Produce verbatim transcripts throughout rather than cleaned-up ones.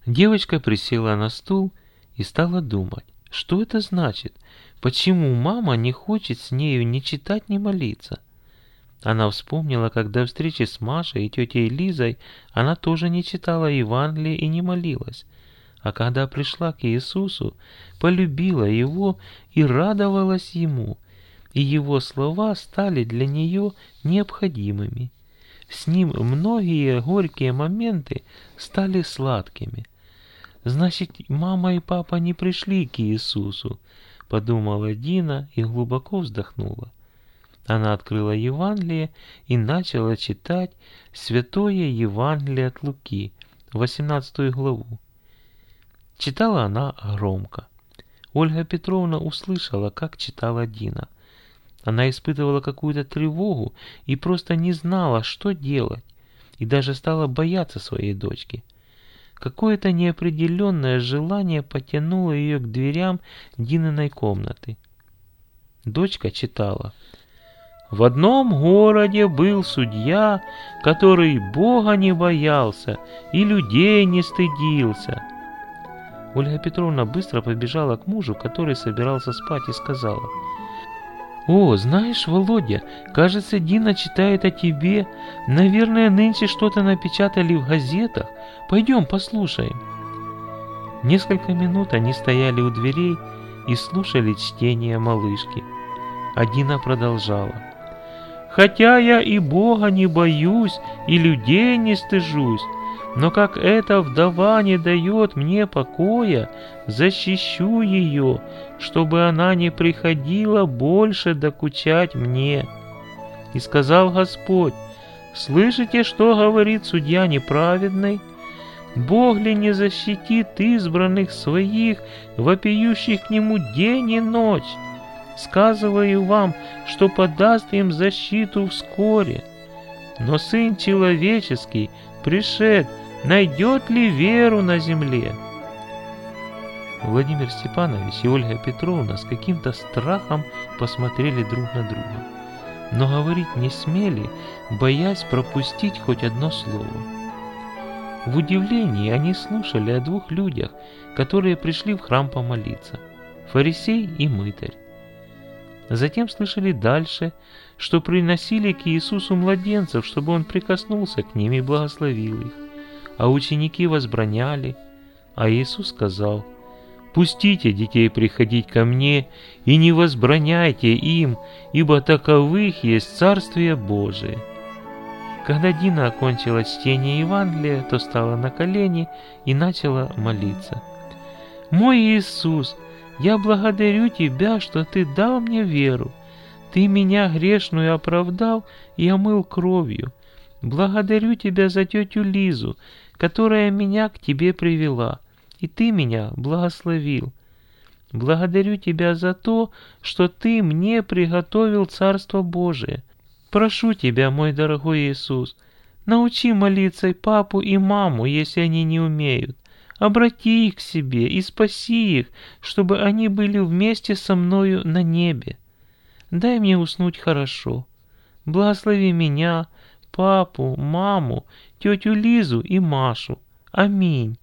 Девочка присела на стул и стала думать, что это значит, почему мама не хочет с нею ни читать, ни молиться. Она вспомнила, как до встречи с Машей и тетей Лизой она тоже не читала Евангелие и не молилась, а когда пришла к Иисусу, полюбила Его и радовалась Ему, и Его слова стали для нее необходимыми. С Ним многие горькие моменты стали сладкими. «Значит, мама и папа не пришли к Иисусу», — подумала Дина и глубоко вздохнула. Она открыла Евангелие и начала читать Святое Евангелие от Луки, восемнадцатую главу. Читала она громко. Ольга Петровна услышала, как читала Дина. Она испытывала какую-то тревогу и просто не знала, что делать, и даже стала бояться своей дочки. Какое-то неопределенное желание потянуло ее к дверям Дининой комнаты. Дочка читала. «В одном городе был судья, который Бога не боялся и людей не стыдился». Ольга Петровна быстро побежала к мужу, который собирался спать, и сказала: «О, знаешь, Володя, кажется, Дина читает о тебе. Наверное, нынче что-то напечатали в газетах. Пойдем послушаем». Несколько минут они стояли у дверей и слушали чтение малышки. А Дина продолжала. «Хотя я и Бога не боюсь, и людей не стыжусь, но как эта вдова не дает мне покоя, защищу ее, чтобы она не приходила больше докучать мне. И сказал Господь: слышите, что говорит судья неправедный? Бог ли не защитит избранных своих, вопиющих к нему день и ночь? Сказываю вам, что подаст им защиту вскоре. Но Сын Человеческий, пришед, найдет ли веру на земле?» Владимир Степанович и Ольга Петровна с каким-то страхом посмотрели друг на друга, но говорить не смели, боясь пропустить хоть одно слово. В удивлении они слушали о двух людях, которые пришли в храм помолиться – фарисей и мытарь. Затем слышали дальше, что приносили к Иисусу младенцев, чтобы Он прикоснулся к ним и благословил их, а ученики возбраняли, а Иисус сказал: «Пустите детей приходить ко мне и не возбраняйте им, ибо таковых есть Царствие Божие». Когда Дина окончила чтение Евангелия, то стала на колени и начала молиться. «Мой Иисус, я благодарю Тебя, что Ты дал мне веру. Ты меня грешную оправдал и омыл кровью. Благодарю Тебя за тетю Лизу, которая меня к Тебе привела, и Ты меня благословил. Благодарю Тебя за то, что Ты мне приготовил Царство Божие. Прошу Тебя, мой дорогой Иисус, научи молиться и папу, и маму, если они не умеют. Обрати их к себе и спаси их, чтобы они были вместе со мною на небе. Дай мне уснуть хорошо. Благослови меня, папу, маму, тетю Лизу и Машу. Аминь».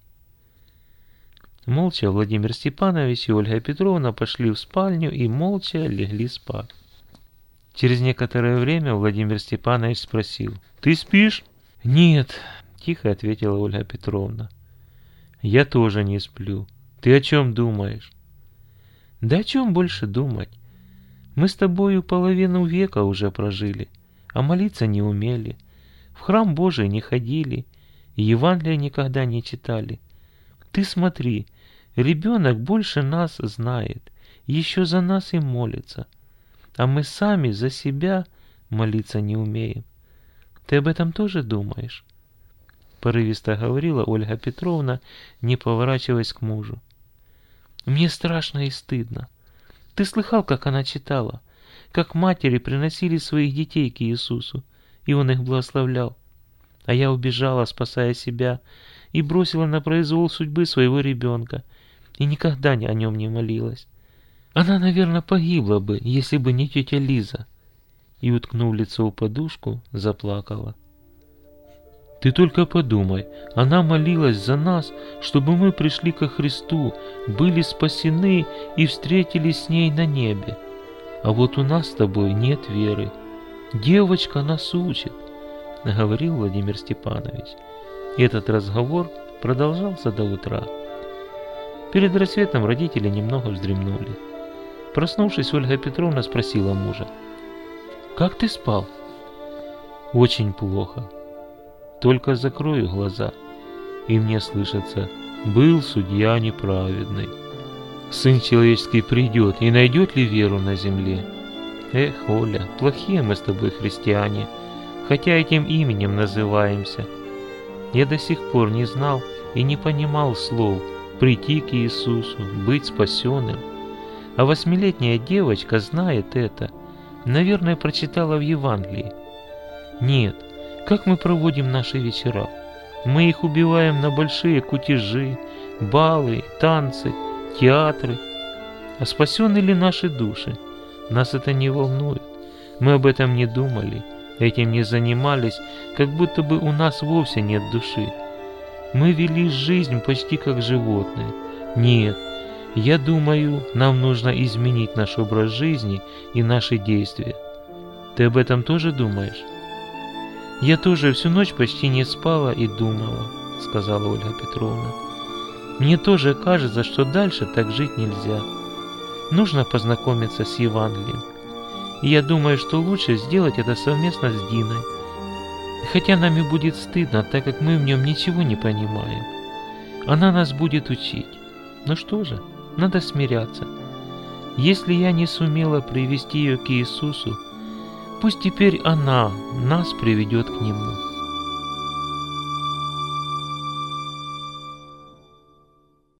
Молча Владимир Степанович и Ольга Петровна пошли в спальню и молча легли спать. Через некоторое время Владимир Степанович спросил: «Ты спишь?» «Нет», — тихо ответила Ольга Петровна. «Я тоже не сплю. Ты о чем думаешь?» «Да о чем больше думать? Мы с тобою половину века уже прожили, а молиться не умели, в храм Божий не ходили, и Евангелия никогда не читали. Ты смотри, ребенок больше нас знает, еще за нас и молится, а мы сами за себя молиться не умеем. Ты об этом тоже думаешь?» Порывисто говорила Ольга Петровна, не поворачиваясь к мужу. «Мне страшно и стыдно. Ты слыхал, как она читала, как матери приносили своих детей к Иисусу, и Он их благословлял. А я убежала, спасая себя, и бросила на произвол судьбы своего ребенка, и никогда о нем не молилась. Она, наверное, погибла бы, если бы не тетя Лиза». И, уткнув лицо в подушку, заплакала. Ты только подумай, она молилась за нас, чтобы мы пришли ко Христу, были спасены и встретились с ней на небе. А вот у нас с тобой нет веры. Девочка нас учит, говорил Владимир Степанович. Этот разговор продолжался до утра. Перед рассветом родители немного вздремнули. Проснувшись, Ольга Петровна спросила мужа: «Как ты спал?» «Очень плохо. Только закрою глаза, и мне слышится: был судья неправедный. Сын человеческий придет, и найдет ли веру на земле? Эх, Оля, плохие мы с тобой христиане, хотя этим именем называемся. Я до сих пор не знал и не понимал слов «прийти к Иисусу», «быть спасенным». А восьмилетняя девочка знает это, наверное, прочитала в Евангелии. Нет, как мы проводим наши вечера? Мы их убиваем на большие кутежи, балы, танцы, театры. А спасены ли наши души? Нас это не волнует. Мы об этом не думали, этим не занимались, как будто бы у нас вовсе нет души. Мы вели жизнь почти как животные. Нет, я думаю, нам нужно изменить наш образ жизни и наши действия. Ты об этом тоже думаешь? Я тоже всю ночь почти не спала и думала, сказала Ольга Петровна. Мне тоже кажется, что дальше так жить нельзя. Нужно познакомиться с Евангелием. И я думаю, что лучше сделать это совместно с Диной. Хотя нам и будет стыдно, так как мы в нем ничего не понимаем. Она нас будет учить. Ну что же, надо смиряться. Если я не сумела привести ее к Иисусу, пусть теперь она нас приведет к Нему.